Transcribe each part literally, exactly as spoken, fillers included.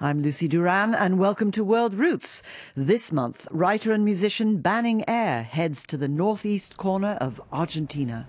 I'm Lucy Duran, and welcome to World Roots. This month, writer and musician Banning Eyre heads to the northeast corner of Argentina.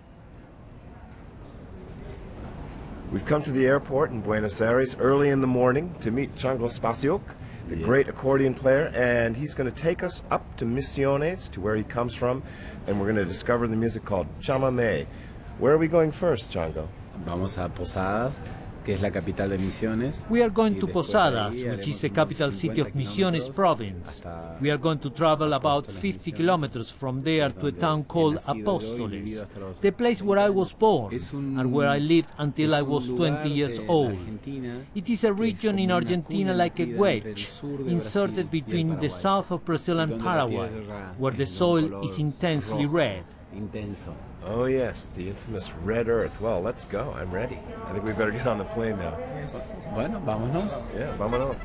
We've come to the airport in Buenos Aires early in the morning to meet Chango Spasiuk, the yeah. great accordion player, and he's going to take us up to Misiones, to where he comes from, and we're going to discover the music called chamamé. Where are we going first, Chango? Vamos a Posadas, que es la capital de Misiones. We are going to Posadas, which is the capital city of Misiones province. We are going to travel about fifty kilometers from there to a town called Apóstoles, the place where I was born and where I lived until I was twenty years old. It is a region in Argentina like a wedge, inserted between the south of Brazil and Paraguay, where the soil is intensely red. Intenso. Oh yes, the infamous red earth. Well, let's go. I'm ready. I think we better get on the plane now. Yes. Bueno, vámonos. Yeah, vámonos.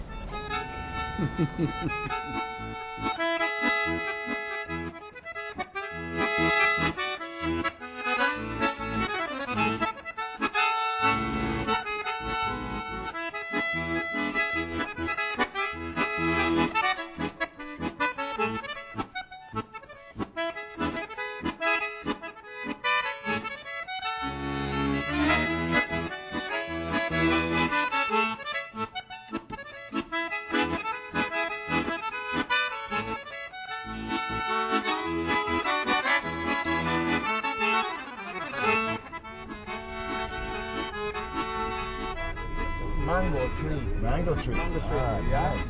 Mango tree. Mango tree. Mango tree. Ah, yes.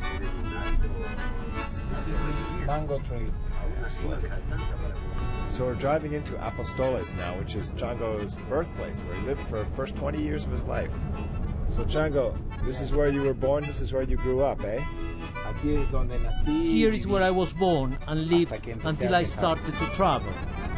Mango tree. Excellent. So we're driving into Apóstoles now, which is Chango's birthplace, where he lived for the first twenty years of his life. So Chango, this is where you were born, this is where you grew up, eh? Here is where I was born and lived until I started to travel.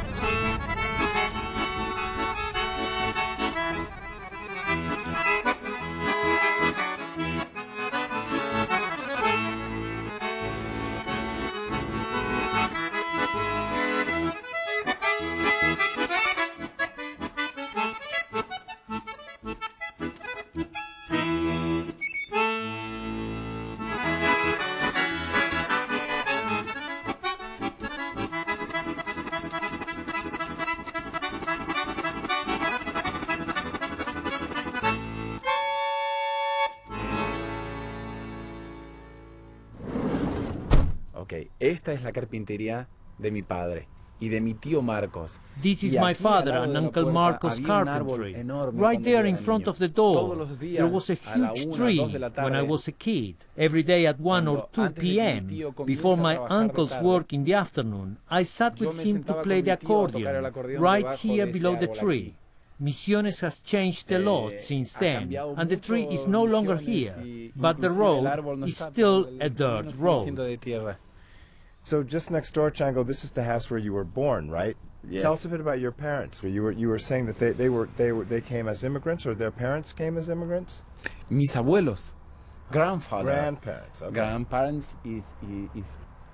Ok, esta es la carpintería de mi padre y de mi tío Marcos. This is my father and Uncle Marcos' carpentry. Right there in front of the door, there was a huge tree when I was a kid. Every day at one or two p m, before my uncle's work in the afternoon, I sat with him to play the accordion, right here below the tree. Misiones has changed a lot since then, and the tree is no longer here, but the road is still a dirt road. So just next door, Chango, this is the house where you were born, right? Yes. Tell us a bit about your parents. You were you were saying that they, they were they were they came as immigrants, or their parents came as immigrants? Mis abuelos, grandfather, grandparents, okay. grandparents is, is, is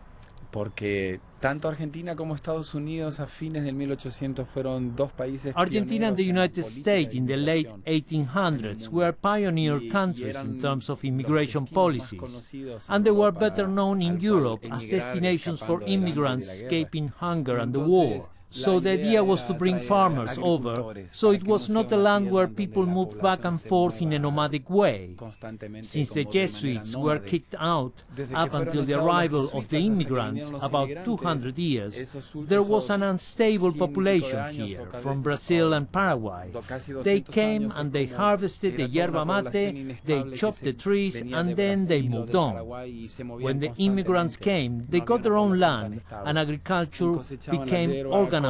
porque tanto Argentina como Estados Unidos a fines del mil ochocientos fueron dos países. Argentina and the United States in the late eighteen hundreds were pioneer countries in terms of immigration policies, and they were better known in Europe as destinations for immigrants escaping hunger and the war. So the idea was to bring farmers over, so it was not a land where people moved back and forth in a nomadic way. Since the Jesuits were kicked out up until the arrival of the immigrants about two hundred years, there was an unstable population here from Brazil and Paraguay. They came and they harvested the yerba mate, they chopped the trees, and then they moved on. When the immigrants came, they got their own land, and agriculture became organized.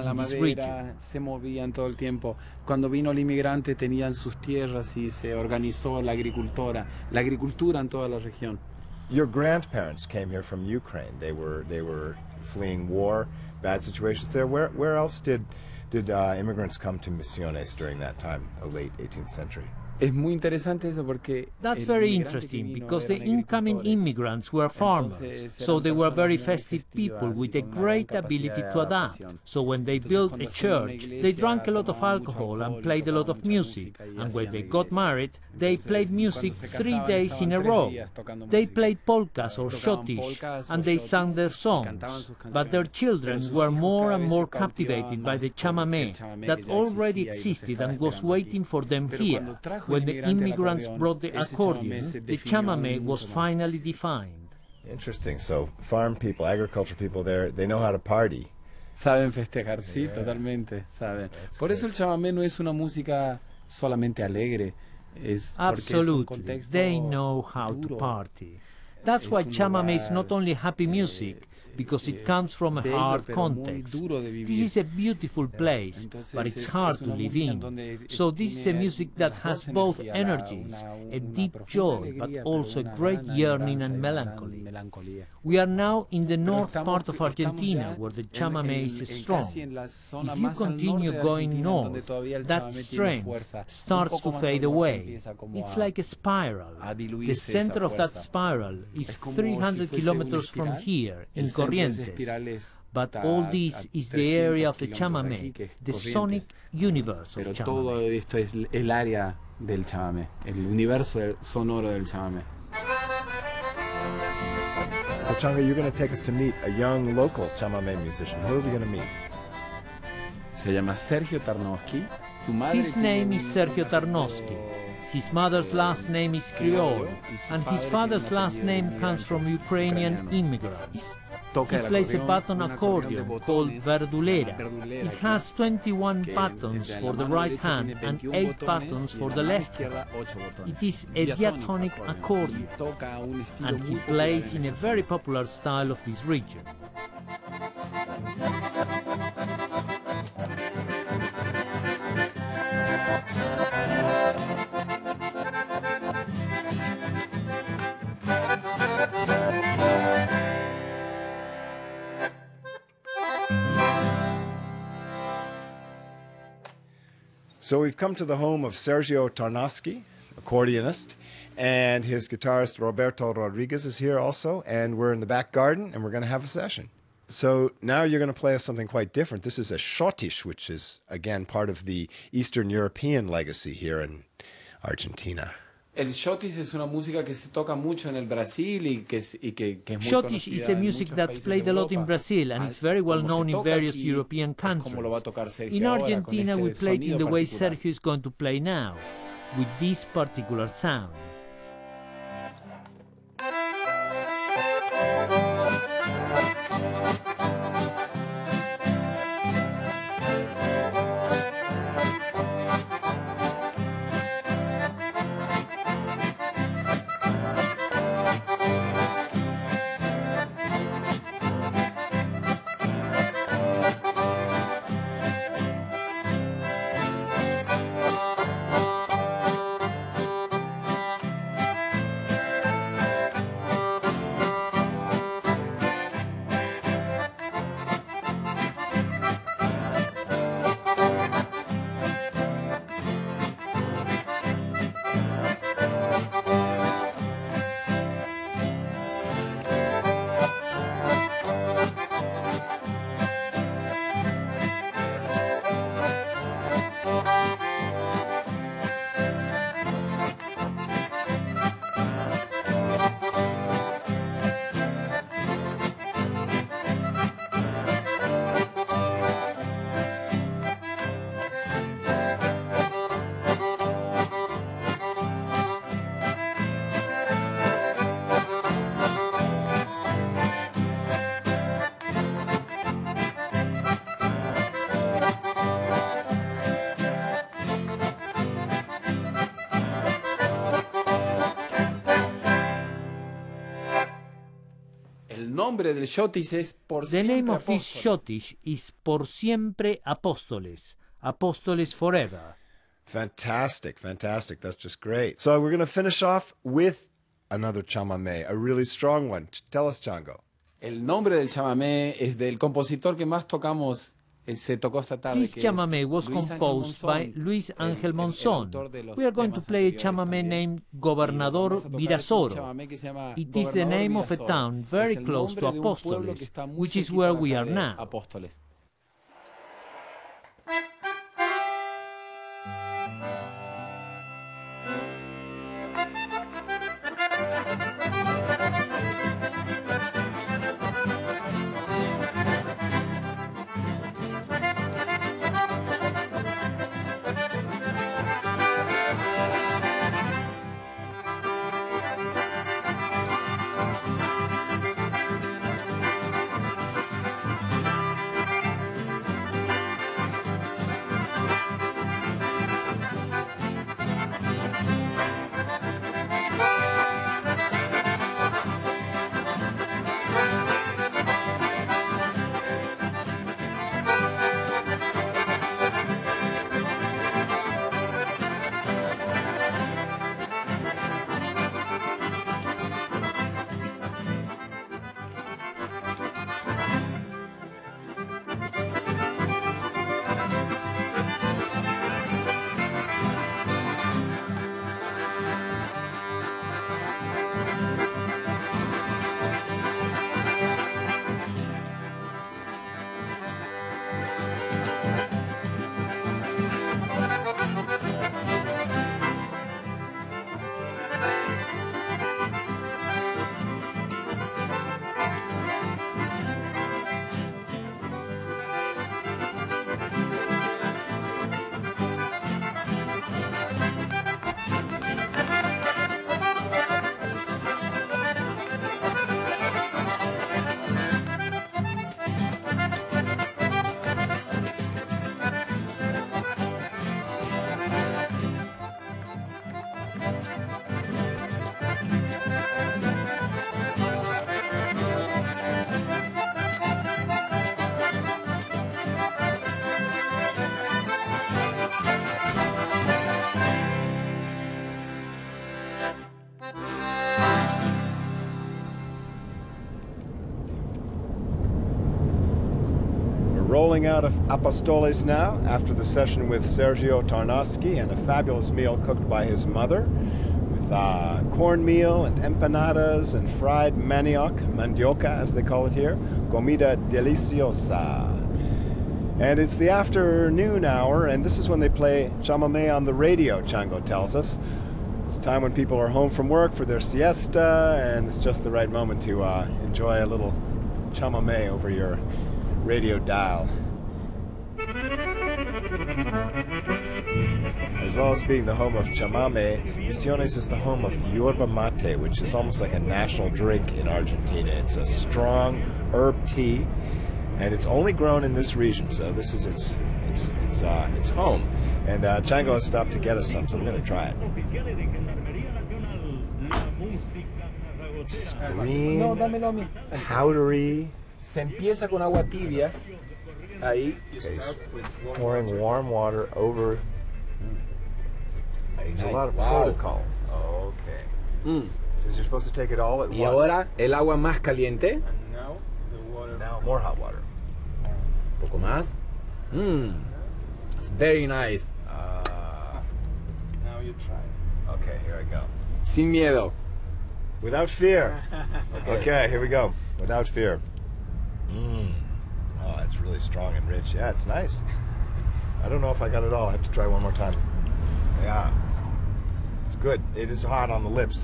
Se movían todo el tiempo. Cuando vino el inmigrante tenían sus tierras y se organizó la agricultura, la agricultura en toda la región. Your grandparents came here from Ukraine. They were they were fleeing war, bad situations there. Where where else did did uh, immigrants come to Misiones during that time, the late eighteenth century? Es muy interesante eso porque That's very interesting because the incoming immigrants were farmers, so they were very festive people with a great ability to adapt. So when they built a church, they drank a lot of alcohol and played a lot of music. And when they got married, they played music three days in a row. They played polkas or schottisch, and they sang their songs. But their children were more and more captivated by the chamamé that already existed and was waiting for them here. When the immigrants brought the accordion, the chamamé was finally defined. Interesting. So farm people, agriculture people there, they know how to party. Saben festejar, sí, yeah. Totalmente, saben. That's Por eso great. El chamamé no es una música solamente alegre. Es Absolutely, they know how to party. That's why chamamé is not only happy music, because it comes from a hard context. This is a beautiful place, but it's hard to live in. So this is a music that has both energies, a deep joy, but also a great yearning and melancholy. We are now in the north part of Argentina, where the chamamé is strong. If you continue going north, that strength starts to fade away. It's like a spiral. The center of that spiral is three hundred kilometers from here, in Corrientes. But all this is the area of the chamamé, the sonic universe of chamamé. Todo esto es el área del chamamé, el universo sonoro del chamamé. So Chango, you're going to take us to meet a young local chamamé musician. Who are we going to meet? Se llama Sergio Tarnowski. His name is Sergio Tarnowski. His mother's last name is Creole, and his father's last name comes from Ukrainian immigrants. He plays a button accordion called verdulera. It has twenty-one buttons for the right hand and eight buttons for the left hand. It is a diatonic accordion, and he plays in a very popular style of this region. So we've come to the home of Sergio Tarnowski, accordionist, and his guitarist Roberto Rodriguez is here also, and we're in the back garden, and we're going to have a session. So now you're going to play us something quite different. This is a schottisch, which is, again, part of the Eastern European legacy here in Argentina. El schottisch es una música que se toca mucho en el Brasil y que es, y que, que es muy Schottisch is a music that's played a lot in Brazil and it's very well known in various European countries. In Argentina we play it in the way Sergio is going to play now, with this particular sound. The name of this schottisch is Por Siempre Apóstoles, Apóstoles forever. Fantastic, fantastic. That's just great. So we're going to finish off with another chamamé, a really strong one. Tell us, Chango. El nombre del chamamé es del compositor que más tocamos This chamamé was composed by Luis Ángel Monzón. We are going to play a chamamé named Gobernador Virasoro. It is the name of a town very close to Apóstoles, which is where we are now. Rolling out of Apóstoles now after the session with Sergio Tarnowski and a fabulous meal cooked by his mother with uh, cornmeal and empanadas and fried manioc, mandioca as they call it here, comida deliciosa. And it's the afternoon hour, and this is when they play chamamé on the radio, Chango tells us. It's time when people are home from work for their siesta, and it's just the right moment to uh, enjoy a little chamamé over your radio dial. As well as being the home of chamamé, Misiones is the home of yerba mate, which is almost like a national drink in Argentina. It's a strong herb tea, and it's only grown in this region, so this is its its its, uh, its home. And uh, Chango has stopped to get us some, so we're going to try it. It's green, No, dámelo a mí. powdery. Se empieza con agua tibia. Ahí. Okay, pouring warm water over. There's a lot of Wow. protocol. Okay. Mm. Says you're supposed to take it all at Y once. ahora el agua más caliente. And now the water. Now more hot water. Un poco más. Mmm. It's very nice. Uh, now you try. Okay, here I go. Sin miedo. Without fear. Okay, here we go. Without fear. Mmm. Oh, it's really strong and rich. Yeah, it's nice. I don't know if I got it all. I have to try one more time. Yeah. It's good. It is hot on the lips.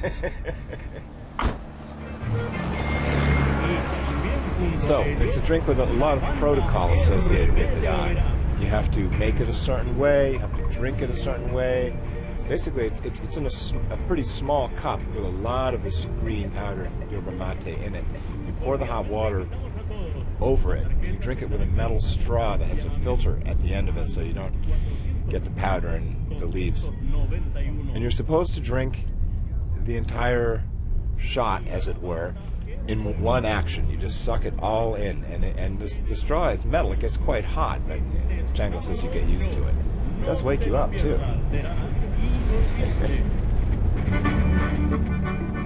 So, it's a drink with a lot of protocol associated with it. Uh, you have to make it a certain way, you have to drink it a certain way. Basically, it's, it's, it's in a, sm a pretty small cup with a lot of this green powdered yerba mate in it. You pour the hot water over it, and you drink it with a metal straw that has a filter at the end of it so you don't get the powder and the leaves. And you're supposed to drink the entire shot, as it were, in one action. You just suck it all in, and it, and this, the straw is metal. It gets quite hot, but as Chango says, you get used to it. It does wake you up too.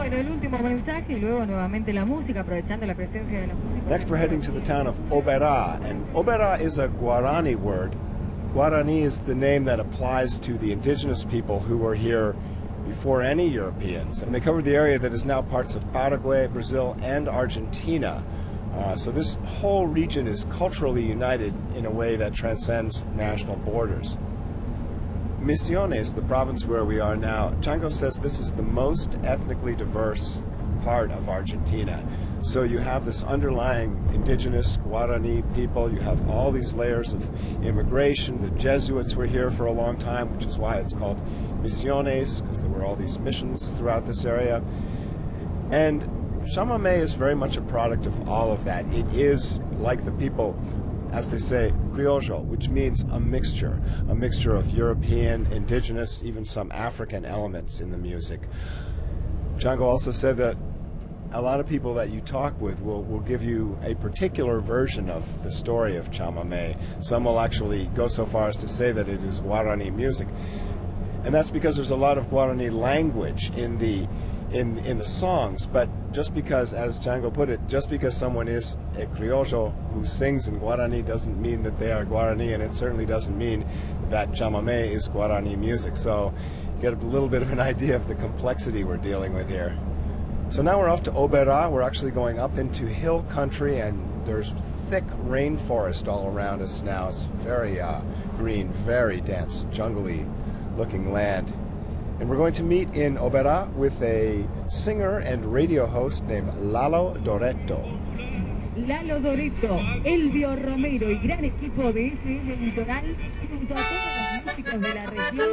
Bueno, el último mensaje y luego nuevamente la música, aprovechando la presencia de los músicos. Next we're heading to the town of Oberá, and Oberá is a Guarani word. Guarani is the name that applies to the indigenous people who were here before any Europeans, and they covered the area that is now parts of Paraguay, Brazil, and Argentina. Uh, so this whole region is culturally united in a way that transcends national borders. Misiones, the province where we are now, Chango says this is the most ethnically diverse part of Argentina. So you have this underlying indigenous Guarani people, you have all these layers of immigration. The Jesuits were here for a long time, which is why it's called Misiones, because there were all these missions throughout this area. And chamamé is very much a product of all of that. It is, like the people, as they say, criollo, which means a mixture, a mixture of European, indigenous, even some African elements in the music. Chango also said that a lot of people that you talk with will, will give you a particular version of the story of chamamé. Some will actually go so far as to say that it is Guarani music. And that's because there's a lot of Guarani language in the In, in the songs, but just because, as Django put it, just because someone is a criollo who sings in Guarani doesn't mean that they are Guarani, and it certainly doesn't mean that chamamé is Guarani music. So you get a little bit of an idea of the complexity we're dealing with here. So now we're off to Oberá. We're actually going up into hill country, and there's thick rainforest all around us now. It's very uh, green, very dense, jungly looking land. And we're going to meet in Oberá with a singer and radio host named Lalo Doretto. Lalo Doretto, Elvio Romero y gran equipo de F M Litoral junto a todos los músicos de la región.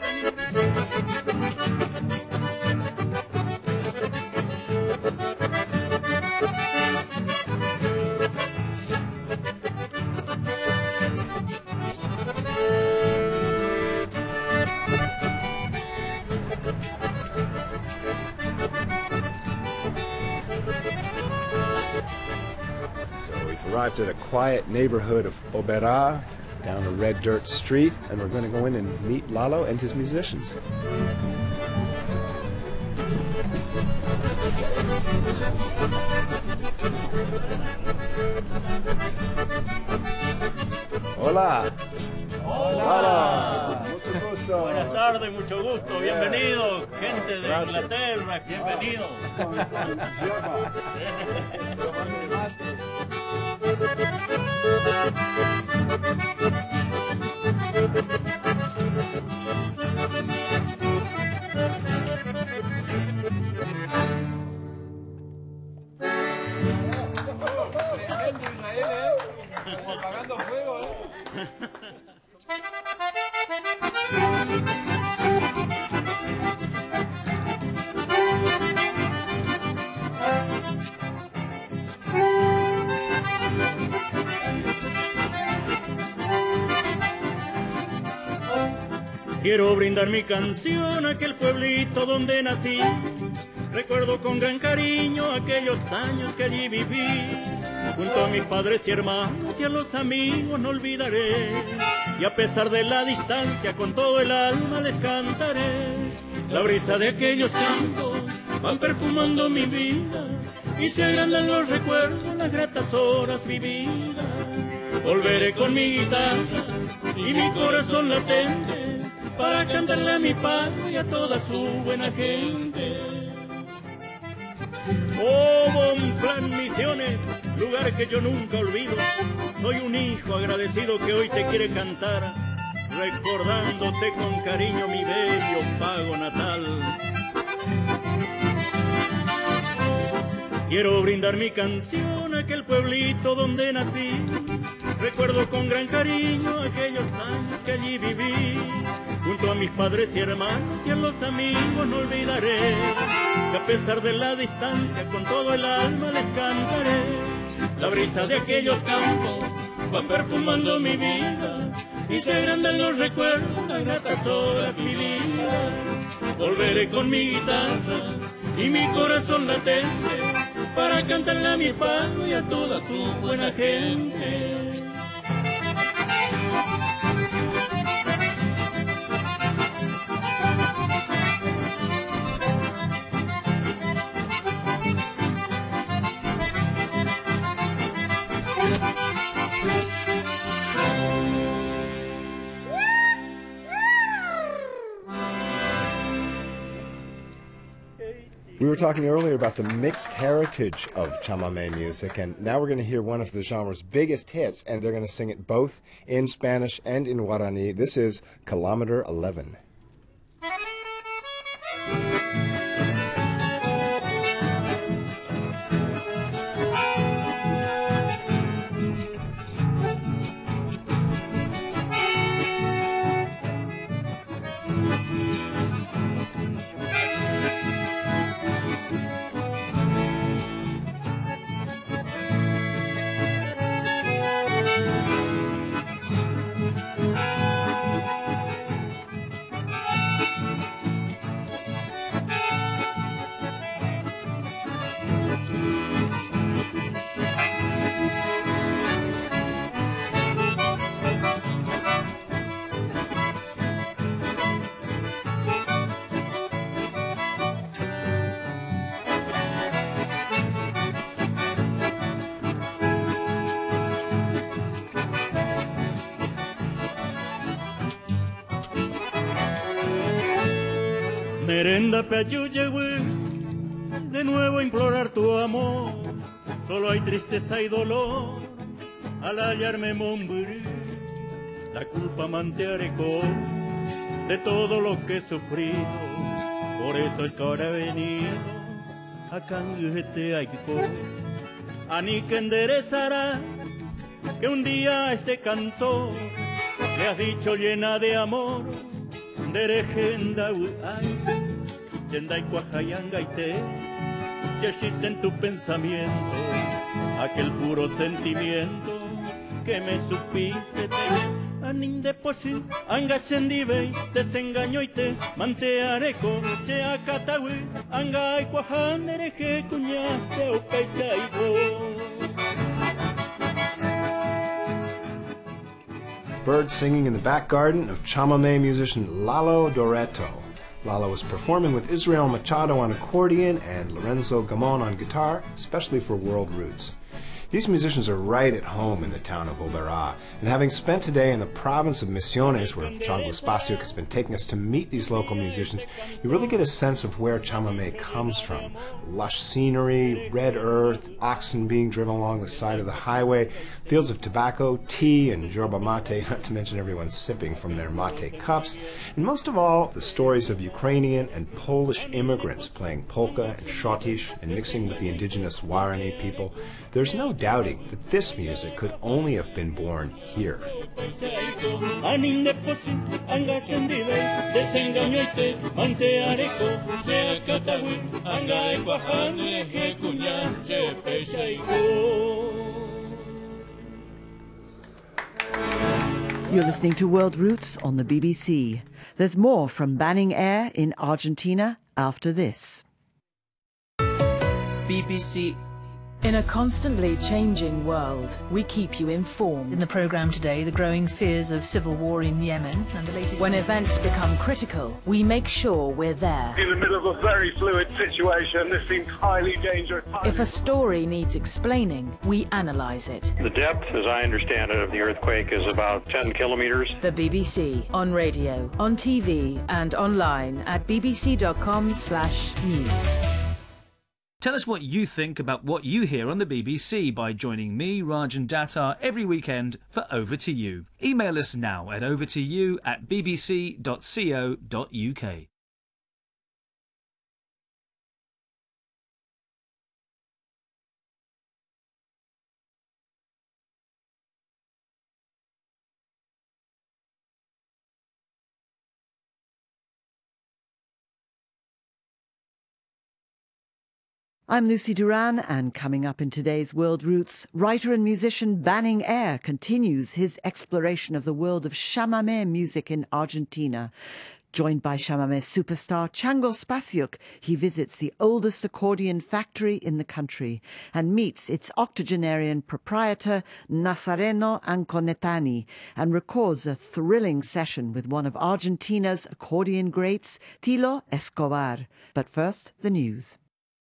Arrived at a quiet neighborhood of Oberá, down a red dirt street, and we're going to go in and meet Lalo and his musicians. Hola. Hola. Mucho gusto. Buenas tardes, mucho gusto. Bienvenidos, gente de Gracias. Inglaterra. Bienvenidos. Tremendo Israel, ¿eh? Apagando fuego, ¿eh? Quiero brindar mi canción a aquel pueblito donde nací. Recuerdo con gran cariño aquellos años que allí viví. Junto a mis padres y hermanos y a los amigos no olvidaré. Y a pesar de la distancia con todo el alma les cantaré. La brisa de aquellos campos van perfumando mi vida y se agrandan los recuerdos, las gratas horas vividas. Volveré con mi guitarra y mi corazón latente para cantarle a mi padre y a toda su buena gente. Oh, Bonplan Misiones, lugar que yo nunca olvido. Soy un hijo agradecido que hoy te quiere cantar, recordándote con cariño mi bello pago natal. Quiero brindar mi canción a aquel pueblito donde nací. Recuerdo con gran cariño aquellos años que allí viví. Junto a mis padres y hermanos y a los amigos no olvidaré que a pesar de la distancia con todo el alma les cantaré. La brisa de aquellos campos van perfumando mi vida y se agrandan los recuerdos, las gratas horas vividas. Volveré con mi guitarra y mi corazón latente para cantarle a mi padre y a toda su buena gente. We were talking earlier about the mixed heritage of chamamé music, and now we're going to hear one of the genre's biggest hits, and they're going to sing it both in Spanish and in Guarani. This is Kilometer eleven. Merenda Payuyehui, de nuevo implorar tu amor. Solo hay tristeza y dolor al hallarme Montbury. La culpa manteareco de todo lo que he sufrido. Por eso es que ahora he venido a cangete aiko. Ani que enderezará que un día a este cantor le has dicho llena de amor. Derejenda ay, yendai cuajayangaite, si existe en tu pensamiento aquel puro sentimiento que me supiste te anin deposit anga sendibei desengaño y te manteareco che acatawi anga y cuajan dereje cuña se okaisaigo. Birds singing in the back garden of chamamé musician Lalo Doreto. Lalo was performing with Israel Machado on accordion and Lorenzo Gamon on guitar, especially for World Roots. These musicians are right at home in the town of Oberá, and having spent today in the province of Misiones, where Chango Spasiuk has been taking us to meet these local musicians, you really get a sense of where chamamé comes from. Lush scenery, red earth, oxen being driven along the side of the highway, fields of tobacco, tea, and yerba mate, not to mention everyone sipping from their mate cups, and most of all, the stories of Ukrainian and Polish immigrants playing polka and shotish and mixing with the indigenous Guarani people. There's no doubting that this music could only have been born here. You're listening to World Roots on the B B C. There's more from Banning Eyre in Argentina after this. B B C. In a constantly changing world, we keep you informed. In the programme today, the growing fears of civil war in Yemen and the latest... When events become critical, we make sure we're there. In the middle of a very fluid situation, this seems highly dangerous. If a story needs explaining, we analyse it. The depth, as I understand it, of the earthquake is about ten kilometres. The B B C, on radio, on T V and online at bbc.com slash news. Tell us what you think about what you hear on the B B C by joining me, Rajan Datar, every weekend for Over to You. Email us now at overtoyou at bbc dot co dot uk. I'm Lucy Duran, and coming up in today's World Roots, writer and musician Banning Eyre continues his exploration of the world of chamamé music in Argentina. Joined by chamamé superstar Chango Spasiuk, he visits the oldest accordion factory in the country and meets its octogenarian proprietor Nazareno Anconetani and records a thrilling session with one of Argentina's accordion greats, Tilo Escobar. But first, the news.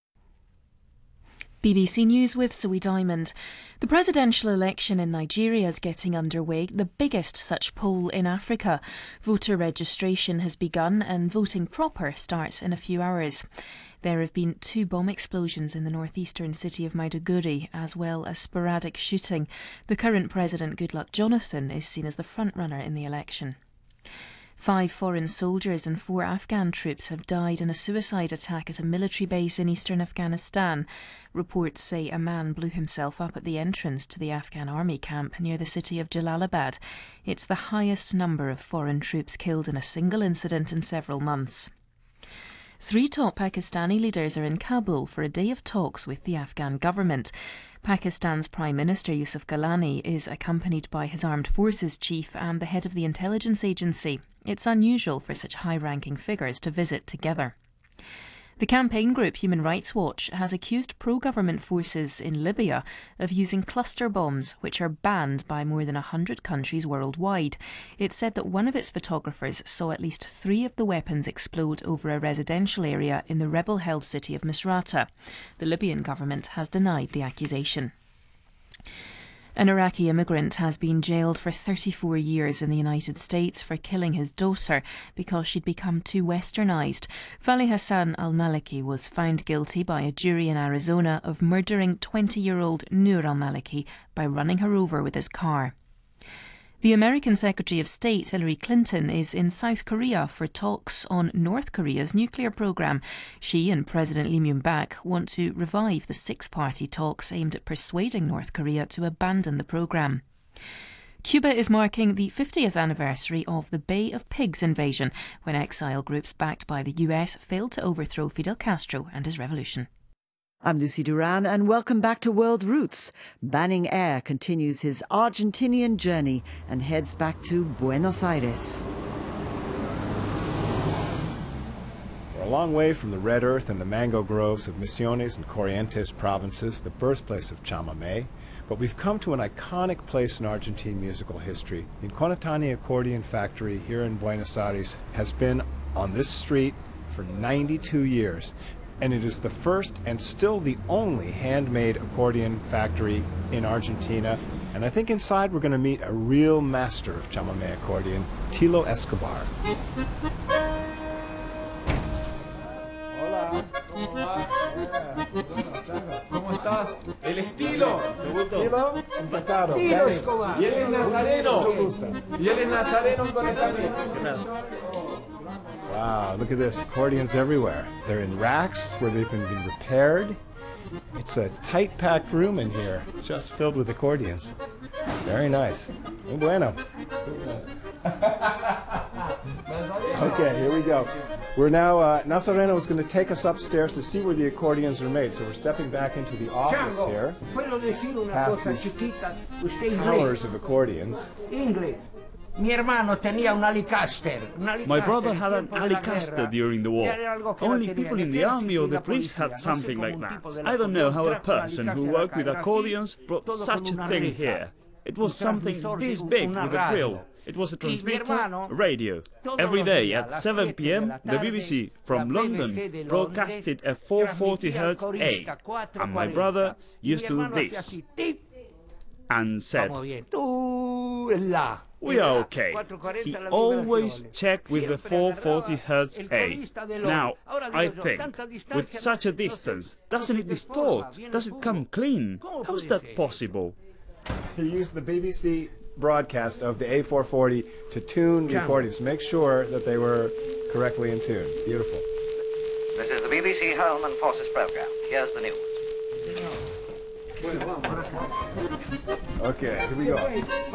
B B C News with Zoe Diamond. The presidential election in Nigeria is getting underway, the biggest such poll in Africa. Voter registration has begun and voting proper starts in a few hours. There have been two bomb explosions in the northeastern city of Maiduguri, as well as sporadic shooting. The current president, Goodluck Jonathan, is seen as the frontrunner in the election. Five foreign soldiers and four Afghan troops have died in a suicide attack at a military base in eastern Afghanistan. Reports say a man blew himself up at the entrance to the Afghan army camp near the city of Jalalabad. It's the highest number of foreign troops killed in a single incident in several months. Three top Pakistani leaders are in Kabul for a day of talks with the Afghan government. Pakistan's Prime Minister Yusuf Gilani is accompanied by his armed forces chief and the head of the intelligence agency. It's unusual for such high-ranking figures to visit together. The campaign group Human Rights Watch has accused pro-government forces in Libya of using cluster bombs, which are banned by more than one hundred countries worldwide. It said that one of its photographers saw at least three of the weapons explode over a residential area in the rebel-held city of Misrata. The Libyan government has denied the accusation. An Iraqi immigrant has been jailed for thirty-four years in the United States for killing his daughter because she'd become too westernised. Fali Hassan al-Maliki was found guilty by a jury in Arizona of murdering twenty-year-old Noor al-Maliki by running her over with his car. The American Secretary of State, Hillary Clinton, is in South Korea for talks on North Korea's nuclear program. She and President Lee Myung-bak want to revive the six-party talks aimed at persuading North Korea to abandon the program. Cuba is marking the fiftieth anniversary of the Bay of Pigs invasion, when exile groups backed by the U S failed to overthrow Fidel Castro and his revolution. I'm Lucy Duran, and welcome back to World Roots. Banning Air continues his Argentinian journey and heads back to Buenos Aires. We're a long way from the red earth and the mango groves of Misiones and Corrientes provinces, the birthplace of chamamé, but we've come to an iconic place in Argentine musical history. The Inconatani Accordion Factory here in Buenos Aires has been on this street for ninety-two years. And it is the first and still the only handmade accordion factory in Argentina. And I think inside we're going to meet a real master of chamamé accordion, Tilo Escobar. Hola, ¿cómo va? ¿Cómo estás? El estilo. Tilo, encantado. Tilo Escobar. Y él es nazareno. Y él es nazareno también. Wow, look at this, accordions everywhere. They're in racks where they've been being repaired. It's a tight-packed room in here, just filled with accordions. Very nice. Muy bueno. Okay, here we go. We're now, uh, Nazareno is going to take us upstairs to see where the accordions are made. So we're stepping back into the office here. Past these towers of accordions. English. Mi hermano tenía un Alicaster. My brother had an Alicaster during the war. Only people in the army or the priest had something like that. I don't know how a person who worked with accordions brought such a thing here. It was something this big with a grill. It was a transmitter, a radio. Every day at seven p m the B B C from London broadcasted a four forty hertz A, and my brother used to do this and said, "We are okay." He always checked with the four forty hertz A. Now, I think, with such a distance, doesn't it distort? Does it come clean? How is that possible? He used the B B C broadcast of the A four forty to tune the accordions, to make sure that they were correctly in tune. Beautiful. This is the B B C Home and Forces program. Here's the news. Okay, here we go.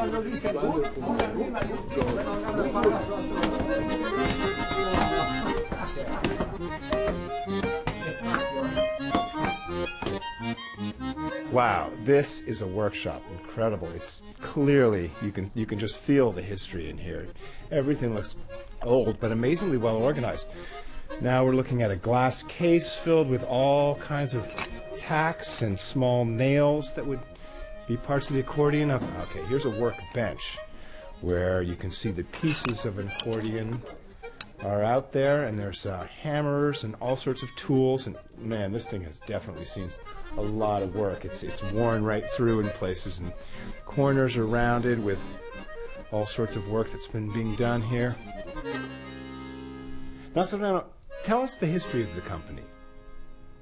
Wow, this is a workshop. Incredible. It's clearly, you can you can just feel the history in here. Everything looks old, but amazingly well organized. Now we're looking at a glass case filled with all kinds of tacks and small nails that would be parts of the accordion. Okay, here's a workbench where you can see the pieces of an accordion are out there, and there's uh, hammers and all sorts of tools. And man, this thing has definitely seen a lot of work. It's it's worn right through in places, and corners are rounded with all sorts of work that's been being done here. Now, Serrano, tell us the history of the company.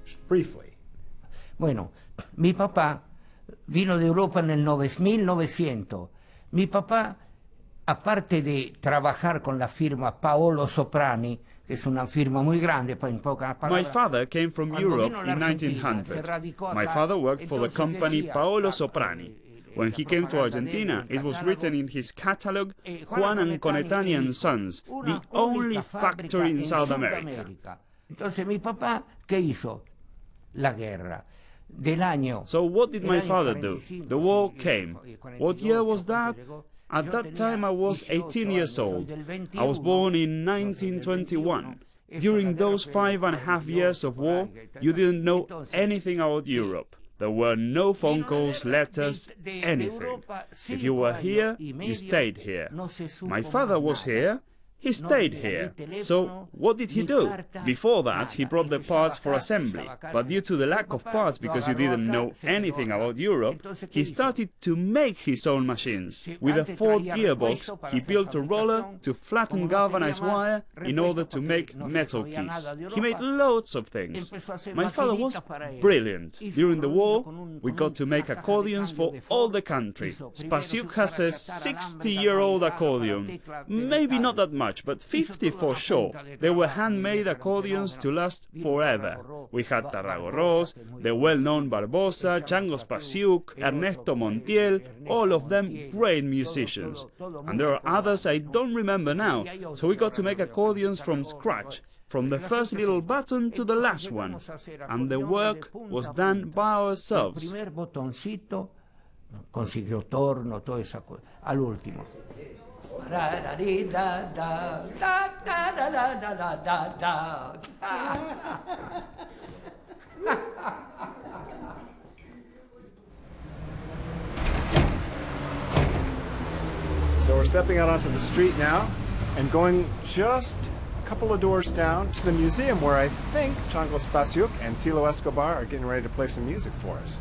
briefly. Bueno, mi papá vino de Europa en el mil novecientos. Mi papá, aparte de trabajar con la firma Paolo Soprani, que es una firma muy grande, en pocas palabras. My father came from Europe in nineteen hundred. My father worked for the company Paolo Soprani. When he came to Argentina, it was written in his catalogue, Juan Anconetani and Sons, the only factory in South America. Entonces mi papá, ¿qué hizo? La guerra. Del año. So what did my father do? The war came. What year was that? At that time I was eighteen years old. I was born in nineteen twenty-one. During those five and a half years of war, you didn't know anything about Europe. There were no phone calls, letters, anything. If you were here, you stayed here. My father was here. He stayed here. So what did he do? Before that, he brought the parts for assembly. But due to the lack of parts, because you didn't know anything about Europe, he started to make his own machines. With a Ford gearbox, he built a roller to flatten galvanized wire in order to make metal keys. He made loads of things. My father was brilliant. During the war, we got to make accordions for all the country. Spasiuk has a sixty-year-old accordion. Maybe not that much, but fifty for sure. They were handmade accordions to last forever. We had Tarragorros, the well-known Barbosa, Chango Spasiuk, Ernesto Montiel, all of them great musicians. And there are others I don't remember now, so we got to make accordions from scratch, from the first little button to the last one. And the work was done by ourselves. Consiguió torno, toda esa cosa, al último. So we're stepping out onto the street now and going just a couple of doors down to the museum where I think Chango Spasiuk and Tilo Escobar are getting ready to play some music for us.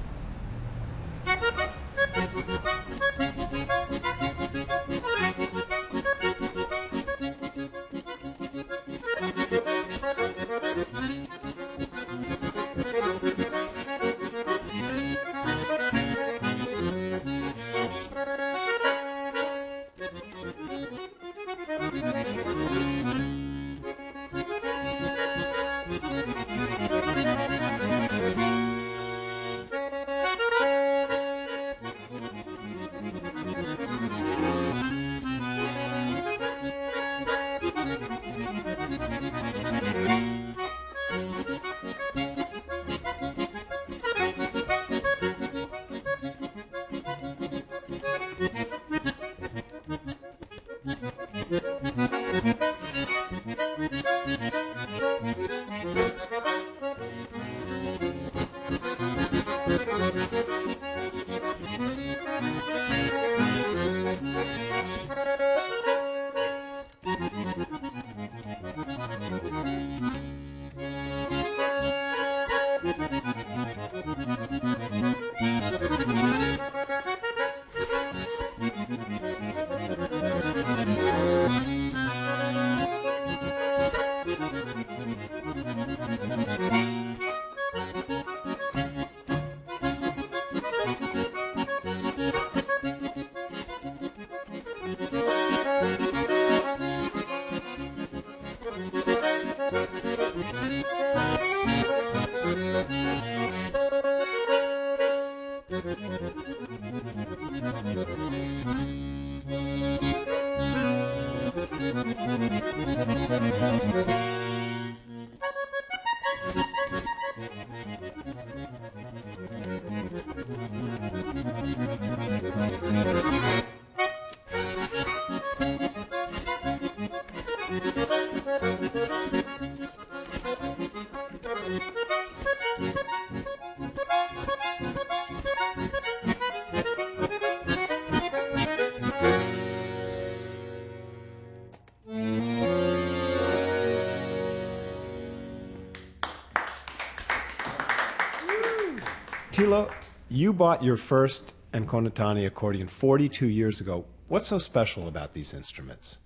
Tilo, you bought your first Anconetani accordion forty-two years ago. What's so special about these instruments?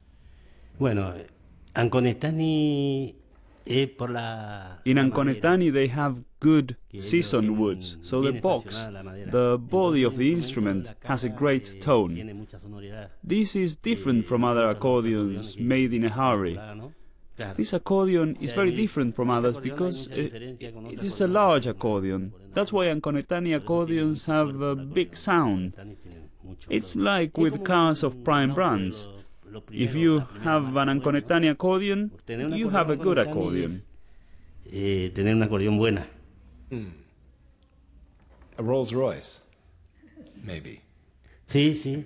Bueno, Anconetani es por la... In Anconetani they have good seasoned woods, so the box, the body of the instrument, has a great tone. This is different from other accordions made in a hurry. This accordion is very different from others because it, it is a large accordion. That's why Anconetani accordions have a big sound. It's like with cars of prime brands. If you have an Anconetani accordion, you have a good accordion. Mm. A Rolls Royce, maybe. Sí, sí.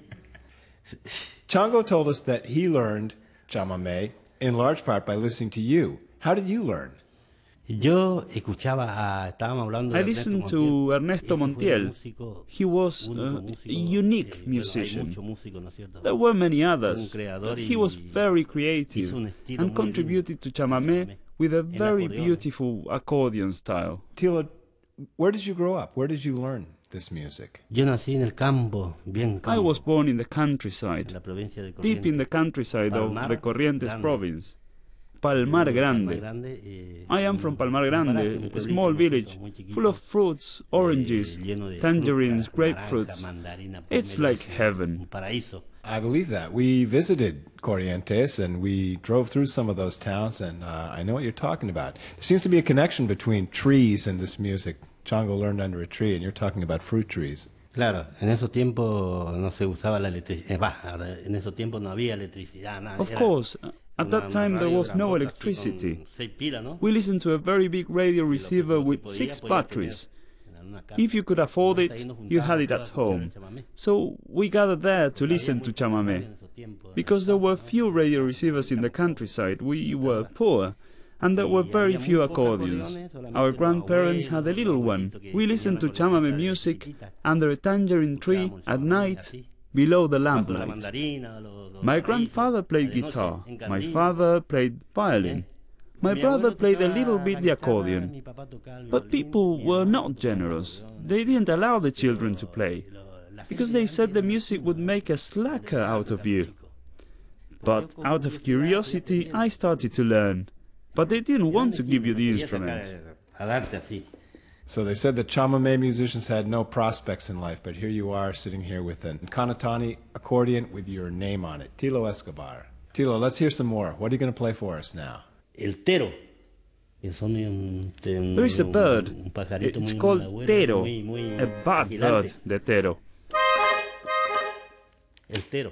Chango told us that he learned chamamé in large part by listening to you. How did you learn? Yo escuchaba a, estábamos hablando I de listened to Ernesto Montiel. He was a unique musician. There were many others, but he was very creative and contributed to chamamé with a very beautiful accordion style. Tilo, where did you grow up? Where did you learn this music? Yo nací en el campo, bien campo. I was born in the countryside, deep in the countryside of the Corrientes province. Palmar Grande. I am from Palmar Grande, a small village full of fruits, oranges, tangerines, grapefruits. It's like heaven. I believe that. We visited Corrientes and we drove through some of those towns, and uh, I know what you're talking about. There seems to be a connection between trees and this music. Chango learned under a tree, and you're talking about fruit trees. Claro, en esos tiempos no se usaba la electricidad. En esos tiempos no había electricidad, nada. Of course. At that time there was no electricity. We listened to a very big radio receiver with six batteries. If you could afford it, you had it at home. So we gathered there to listen to chamamé. Because there were few radio receivers in the countryside, we were poor, and there were very few accordions. Our grandparents had a little one. We listened to chamamé music under a tangerine tree at night, below the lamplight. My grandfather played guitar, my father played violin, my brother played a little bit the accordion. But people were not generous. They didn't allow the children to play, because they said the music would make a slacker out of you. But out of curiosity I started to learn, but they didn't want to give you the instrument. So they said that chamamé musicians had no prospects in life, but here you are sitting here with an Conetani accordion with your name on it, Tilo Escobar. Tilo, let's hear some more. What are you going to play for us now? El tero. There is a bird. It's called tero, a bad bird, the tero. El tero.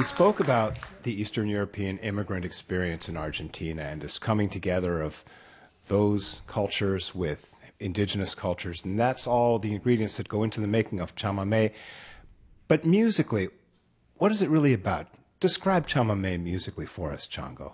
spoke about the Eastern European immigrant experience in Argentina and this coming together of those cultures with indigenous cultures, and that's all the ingredients that go into the making of chamamé. But musically, what is it really about? Describe chamamé musically for us, Chango.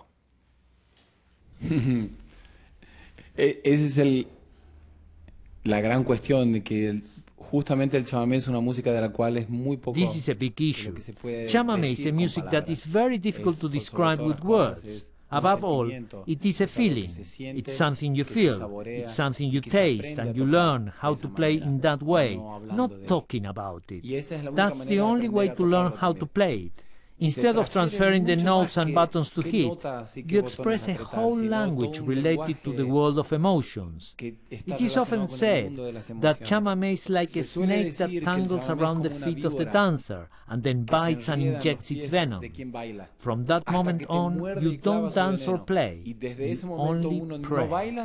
Esa es el, la gran cuestión de que el, justamente el chamamé es una música de la cual es muy poco. This is a big issue. Chamamé is a music that is very difficult to describe with words. Above all, it is a feeling. It's something you feel. It's something you taste and you learn how to play in that way, not talking about it. That's the only way to learn how to play it. Instead of transferring the notes and buttons to hit, you express a whole language related to the world of emotions. It is often said that chamamé is like a snake that tangles around the feet of the dancer and then bites and injects its venom. From that moment on, you don't dance or play, you only pray.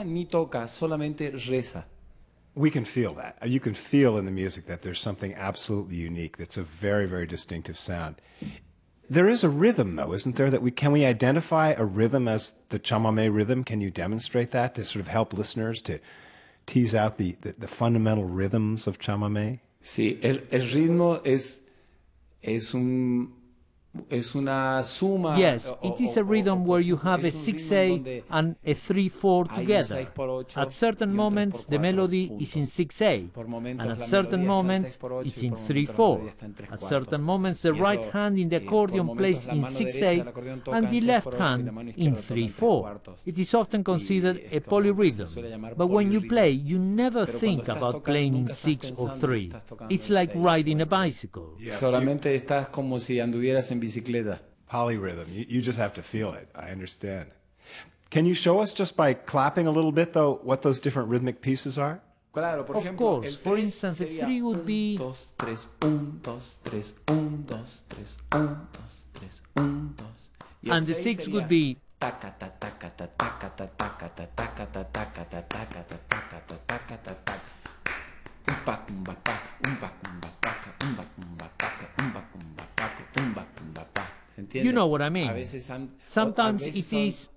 We can feel that. You can feel in the music that there's something absolutely unique that's a very, very distinctive sound. There is a rhythm, though, isn't there? That we can we identify a rhythm as the chamamé rhythm? Can you demonstrate that to sort of help listeners to tease out the, the, the fundamental rhythms of chamamé? Sí, el, el ritmo es, es un... Es una suma, yes, it is a rhythm where you have a six eight and a three four together. At certain moments the melody is in six eight, and at certain moments it's in three four. At certain moments the right hand in the accordion plays in six eight and the left hand in three four. It is often considered a polyrhythm, but when you play you never think about playing in six or three. It's like riding a bicycle. Solamente estás como si anduvieras en bicicleta. Polyrhythm. You, you just have to feel it. I understand. Can you show us just by clapping a little bit, though, what those different rhythmic pieces are? Claro, por of ejemplo, course. For instance, the three would be... Dos, tres, un, dos, tres, un, dos, tres, un, dos, tres, un, dos. And the six would be... You know what I mean. Sometimes it is...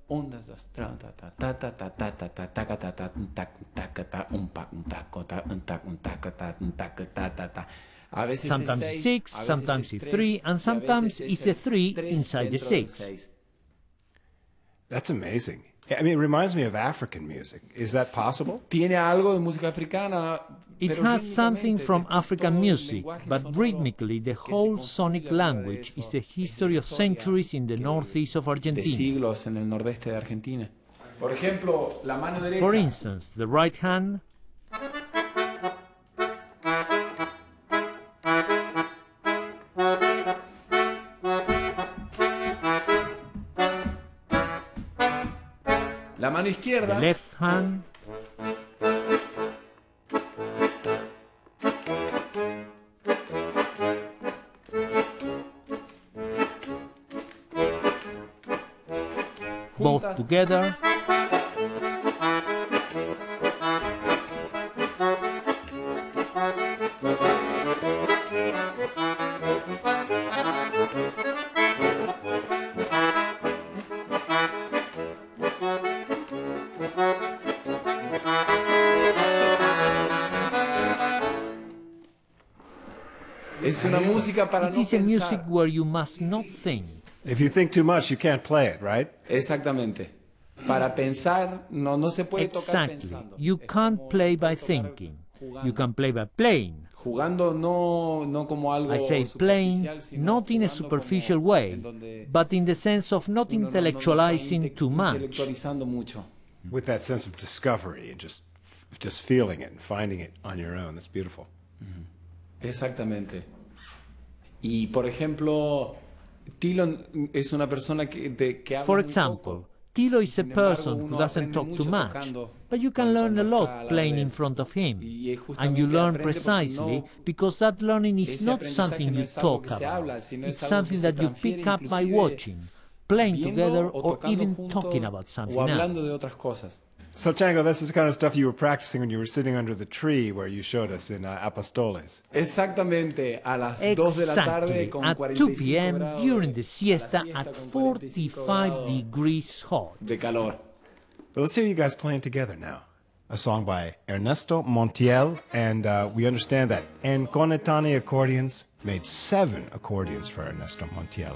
Sometimes it's six, sometimes it's three, and sometimes it's a three inside the six. That's amazing. I mean, it reminds me of African music. Is that possible? Tiene algo de música africana. It has something from African music, but rhythmically the whole sonic language is the history of centuries in the northeast of Argentina. Siglos en el nordeste de Argentina. Por ejemplo, la mano derecha. For instance, the right hand la mano izquierda. The left hand. Both together. Es una música para It no is a music pensar. where you must not think. If you think too much, you can't play it, right? Exactamente. Para pensar, no, no se puede tocar Exactly. pensando. You can't play by thinking. You can play by playing. Jugando no, no como algo I say playing superficial, sino not in a jugando superficial como way, en donde but in the sense of not uno no- no- no está intellectualizing inte- too much. intelectualizando mucho. With that sense of discovery and just, just feeling it and finding it on your own. That's beautiful. Exactamente. Y por ejemplo, Tilo es una persona que, de, que habla For muy example, poco. Tilo is a Sin embargo, person who uno doesn't aprende talk too mucho much, tocando but you can learn a cuando está lot al playing lado de in él. front of him. Y es And you justamente learn aprende porque precisely no- because that learning is ese not aprendizaje something no you es algo talk que se about. habla, sino It's es algo que something se that you transfiere pick up by inclusive watching, playing viendo together, o or tocando even juntos talking about something o hablando else. de otras cosas. So, Chango, this is the kind of stuff you were practicing when you were sitting under the tree where you showed us in uh, Apostoles. Exactamente, a las dos de la tarde con at cuarenta two y cinco p.m. grados during the siesta siesta at con forty-five grados degrees hot. de calor. But let's hear you guys playing together now. A song by Ernesto Montiel, and uh, we understand that Nconetani Accordions made seven accordions for Ernesto Montiel.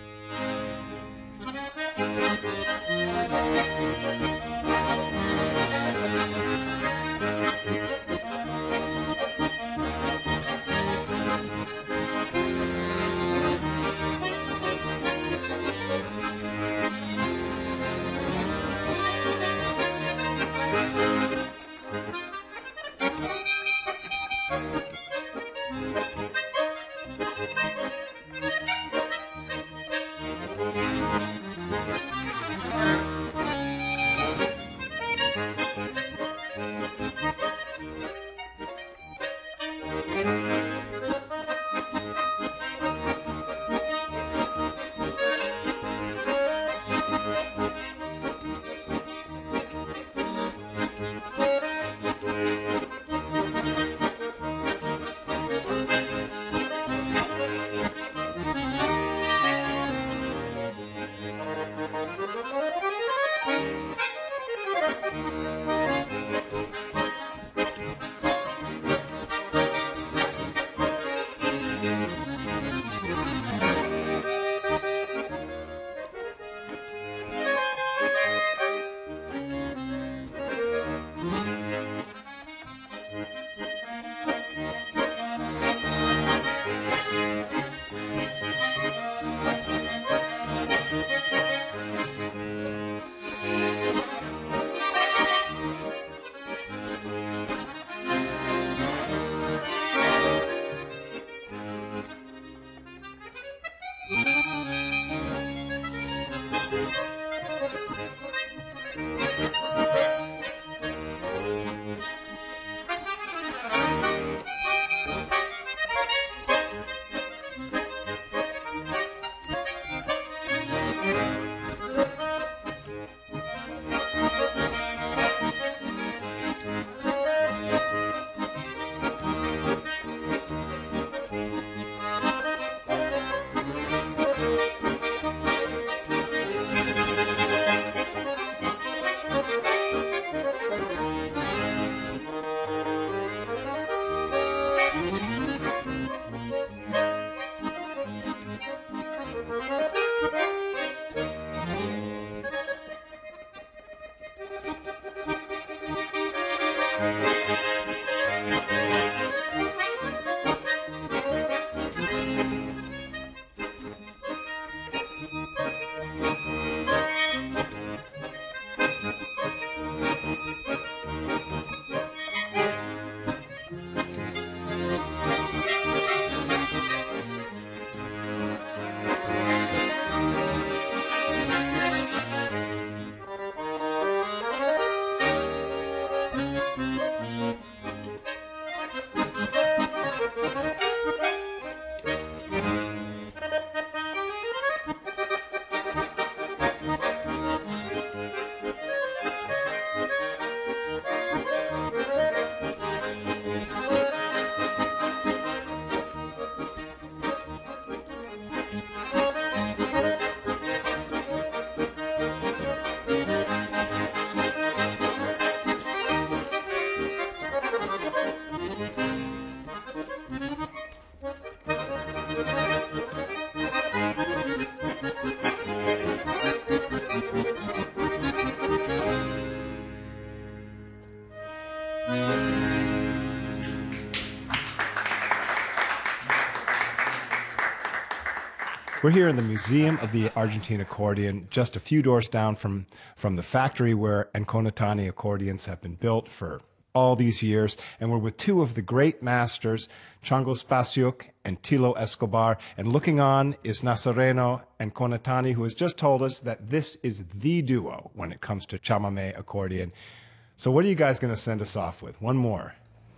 We're here in the Museum of the Argentine Accordion, just a few doors down from, from the factory where Nconetani accordions have been built for all these years. And we're with two of the great masters, Chango Spasiuk and Tilo Escobar. And looking on is Nazareno Nconetani, who has just told us that this is the duo when it comes to chamamé accordion. So what are you guys going to send us off with? One more.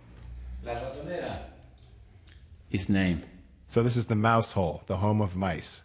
La ratonera is named. So this is the mouse hole, the home of mice.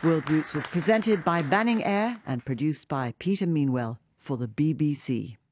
World Roots was presented by Banning Eyre and produced by Peter Meanwell for the B B C.